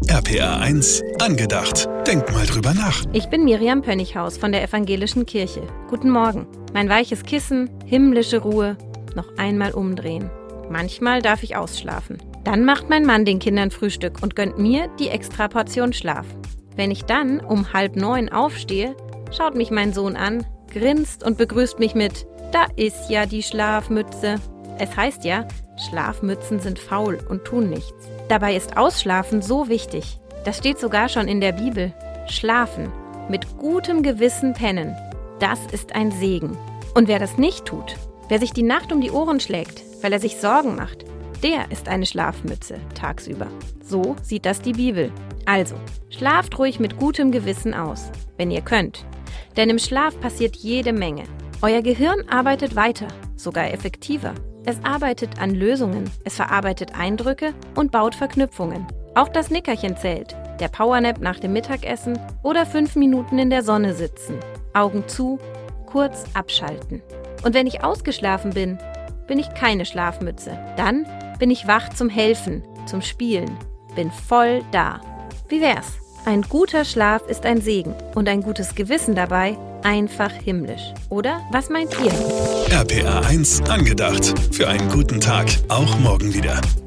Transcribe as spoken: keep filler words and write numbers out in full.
R P R eins angedacht. Denk mal drüber nach. Ich bin Miriam Pönnighaus von der Evangelischen Kirche. Guten Morgen. Mein weiches Kissen, himmlische Ruhe, noch einmal umdrehen. Manchmal darf ich ausschlafen. Dann macht mein Mann den Kindern Frühstück und gönnt mir die Extraportion Schlaf. Wenn ich dann um halb neun aufstehe, schaut mich mein Sohn an, grinst und begrüßt mich mit: Da ist ja die Schlafmütze. Es heißt ja, Schlafmützen sind faul und tun nichts. Dabei ist Ausschlafen so wichtig. Das steht sogar schon in der Bibel. Schlafen, mit gutem Gewissen pennen, das ist ein Segen. Und wer das nicht tut, wer sich die Nacht um die Ohren schlägt, weil er sich Sorgen macht, der ist eine Schlafmütze tagsüber. So sieht das die Bibel. Also, schlaft ruhig mit gutem Gewissen aus, wenn ihr könnt. Denn im Schlaf passiert jede Menge. Euer Gehirn arbeitet weiter, sogar effektiver. Es arbeitet an Lösungen, es verarbeitet Eindrücke und baut Verknüpfungen. Auch das Nickerchen zählt, der Powernap nach dem Mittagessen oder fünf Minuten in der Sonne sitzen. Augen zu, kurz abschalten. Und wenn ich ausgeschlafen bin, bin ich keine Schlafmütze. Dann bin ich wach zum Helfen, zum Spielen, bin voll da. Wie wär's? Ein guter Schlaf ist ein Segen und ein gutes Gewissen dabei einfach himmlisch. Oder was meint ihr? R P R eins angedacht. Für einen guten Tag, auch morgen wieder.